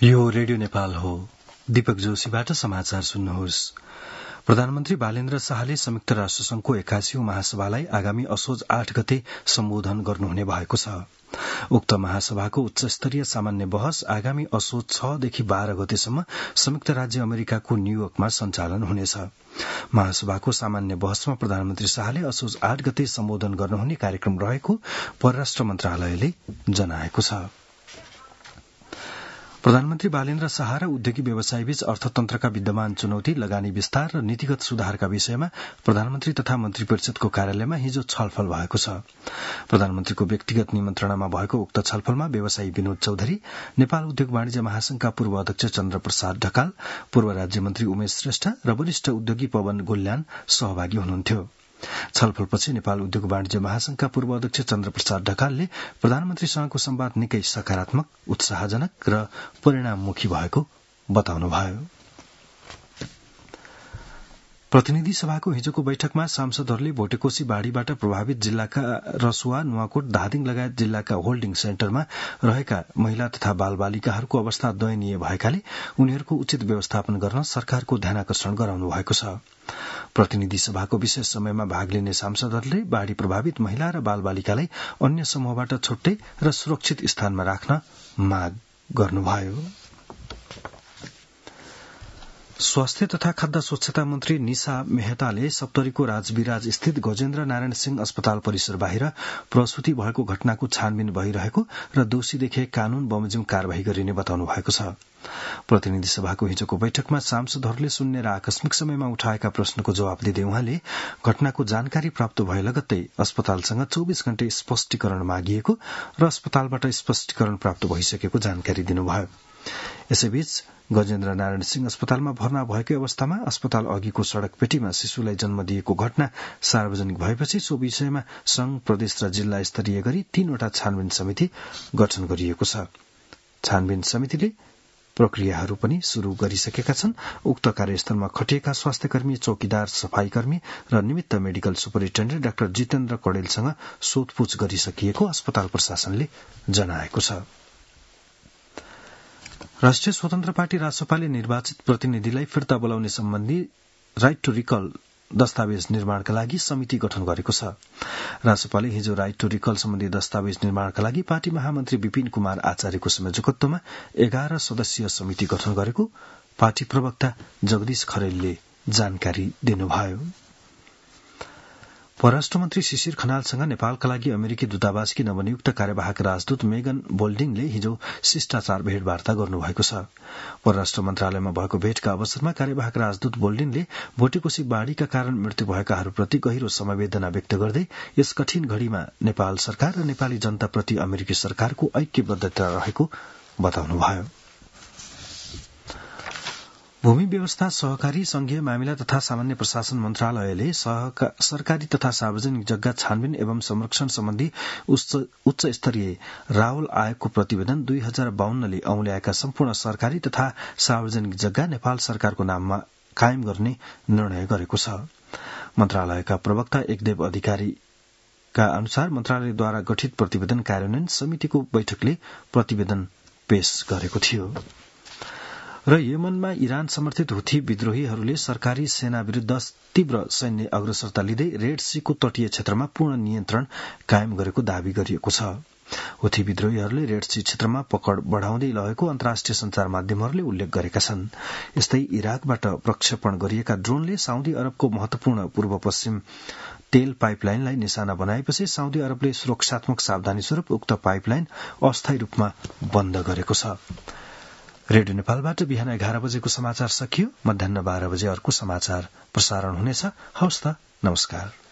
यो रेडियो नेपाल हो। दीपक जोशीबाट समाचार सुन्नुहोस्। प्रधानमन्त्री बालेन्द्र शाहले संयुक्त राष्ट्रसंघको 81औं महासभालाई आगामी असोज 8 गते सम्बोधन गर्नुहुने भएको छ। उक्त महासभाको उच्चस्तरीय सामान्य बहस आगामी असोज 6 देखि 12 गतेसम्म संयुक्त राज्य अमेरिकाको न्यूयोर्कमा सञ्चालन हुनेछ। महासभाको सामान्य बहसमा प्रधानमन्त्री शाहले असोज 8 गते सम्बोधन गर्नुहुने कार्यक्रम रहेको परराष्ट्र मन्त्रालयले जनाएको छ। प्रधानमन्त्री बालेन्द्र शाह र उद्योगी व्यवसायीबीच अर्थतन्त्रका विद्यमान चुनौती, लगानी विस्तार र नीतिगत सुधारका विषयमा प्रधानमन्त्री तथा मन्त्री परिषदको कार्यालयमा हिजो छलफल भएको छ। प्रधानमन्त्रीको व्यक्तिगत निमन्त्रणामा भएको उक्त छलफलमा व्यवसायी विनोद चौधरी, नेपाल उद्योग वाणिज्य महासंघका पूर्व अध्यक्ष चन्द्र प्रसाद ढकाल, पूर्व राज्यमन्त्री उमेश श्रेष्ठ र वरिष्ठ उद्योगी पवन गोल्यान सहभागी हुनुहुन्थ्यो। छलफलपछि नेपाल उद्योग वाणिज्य महासंघका पूर्व अध्यक्ष चन्द्र प्रसाद ढकालले प्रधानमन्त्रीसँगको संवाद निकै सकारात्मक, उत्साहजनक र परिणाममुखी भएको बताउनुभयो। प्रतिनिधि सभाको हिजोको बैठकमा सांसदहरूले भोटेकोशी बाढ़ीबाट प्रभावित जिल्लाका रसुवा, नुवाकोट, धादिङ लगायत जिल्लाका होल्डिङ सेन्टरमा रहेका महिला तथा बालबालिकाहरूको अवस्था दयनीय भएकाले उनीहरूको उचित व्यवस्थापन गर्न सरकारको ध्यानाकर्षण गराउनु भएको छ। प्रतिनिधि सभाको विशेष समयमा भाग लिने सांसदहरूले बाढ़ी प्रभावित महिला र बालबालिकालाई अन्य समूहबाट छुट्टै र सुरक्षित स्थानमा राख्न माग गर्नुभयो। स्वास्थ्य तथा खाद्य स्वच्छता मन्त्री निशा मेहताले सप्तरीको राजविराज स्थित गजेन्द्र नारायण सिंह अस्पताल परिसर बाहिर प्रसूति भएको घटनाको छानबिन भइरहेको र दोषी देखे कानून बमोजिम कार्यवाही गरिने बताउनु भएको छ। प्रतिनिधि सभाको हिजोको बैठकमा सांसदहरूले सुन्ने र आकस्मिक समयमा उठाएका प्रश्नको जवाब दिँदै उहाँले घटनाको जानकारी प्राप्त भए लगत्तै अस्पतालसँग 24 घण्टे स्पष्टीकरण मागिएको र अस्पतालबाट स्पष्टीकरण प्राप्त भइसकेको जानकारी दिनुभयो। यसैबीच गजेन्द्र नारायण सिंह अस्पतालमा भर्ना भएकै अवस्थामा अस्पताल अघिको सड़क पेटीमा शिशुलाई जन्म दिएको घटना सार्वजनिक भएपछि सो विषयमा संघ, प्रदेश र जिल्ला स्तरीय गरी 3वटा छानबिन समिति गठन गरिएको छ। छानबिन समितिले प्रक्रियाहरू पनि शुरू गरिसकेका छन्। उक्त कार्यस्थलमा खटिएका स्वास्थ्यकर्मी, चौकीदार, सफाईकर्मी र निमित्त मेडिकल सुपरिन्टेण्डेन्ट डाक्टर जितेन्द्र कडेलसँग सोधपूछ गरिसकिएको अस्पताल प्रशासनले जनाएको छ। राष्ट्रिय स्वतन्त्र पार्टी रासपाले निर्वाचित प्रतिनिधिलाई फिर्ता बोलाउने सम्बन्धी राइट टू रिकल दस्तावेज निर्माणका लागि समिति गठन गरेको छ। रासपाले हिजो राइट टू रिकल सम्बन्धी दस्तावेज निर्माणका लागि पार्टी महामन्त्री विपिन कुमार आचार्यको संयोजकत्वमा 11 सदस्यीय समिति गठन गरेको पार्टी प्रवक्ता जगदीश खरेलले जानकारी दिनुभयो। परराष्ट्र मन्त्री शिशिर खनालसँग नेपालका लागि अमेरिकी दूतावासकी नवनियुक्त कार्यवाहक राजदूत मेगन बोल्डिङले हिजो शिष्टाचार भेटवार्ता गर्नुभएको छ। परराष्ट्र मन्त्रालयमा भएको भेटका अवसरमा कार्यवाहक राजदूत बोल्डिङले भोटेकोशी बाढ़ीका कारण मृत्यु भएकाहरूप्रति गहिरो समवेदना व्यक्त गर्दै यस कठिन घड़ीमा नेपाल सरकार र नेपाली जनताप्रति अमेरिकी सरकारको ऐक्यबद्धता रहेको बताउनुभयो। भूमि व्यवस्था, सहकारी, संघीय मामिला तथा सामान्य प्रशासन मन्त्रालयले सरकारी तथा सार्वजनिक जग्गा छानबिन एवं संरक्षण सम्बन्धी उच्च स्तरीय रावल आयोगको प्रतिवेदन 2052ले औल्याएका सम्पूर्ण सरकारी तथा सार्वजनिक जग्गा नेपाल सरकारको नाममा कायम गर्ने निर्णय गरेको छ। मन्त्रालयका प्रवक्ता एकदेव अधिकारीका अनुसार मन्त्रालयद्वारा गठित प्रतिवेदन कार्यान्वयन समितिको बैठकले प्रतिवेदन पेश गरेको थियो। र यमनमा इरान समर्थित हुथी विद्रोहीहरूले सरकारी सेना विरूद्ध तीव्र सैन्य अग्रसरता लिँदै रेड सीको तटीय क्षेत्रमा पूर्ण नियन्त्रण कायम गरेको दावी गरिएको छ। हुथी विद्रोहीहरूले रेड सी क्षेत्रमा पकड़ बढ़ाउँदै लगेको अन्तर्राष्ट्रिय संचार माध्यमहरूले उल्लेख गरेका छन्। यस्तै इराकबाट प्रक्षेपण गरिएका ड्रोनले साउदी अरबको महत्वपूर्ण पूर्व पश्चिम तेल पाइपलाइनलाई निशाना बनाएपछि साउदी अरबले सुरक्षात्मक सावधानी स्वरूप उक्त पाइपलाइन अस्थायी रूपमा बन्द गरेको छ। रेडियो नेपालबाट बिहान 11 बजेको समाचार सकियो। मध्याह 12 बजे अर्को समाचार प्रसारण हुनेछ। हवस् त, नमस्कार।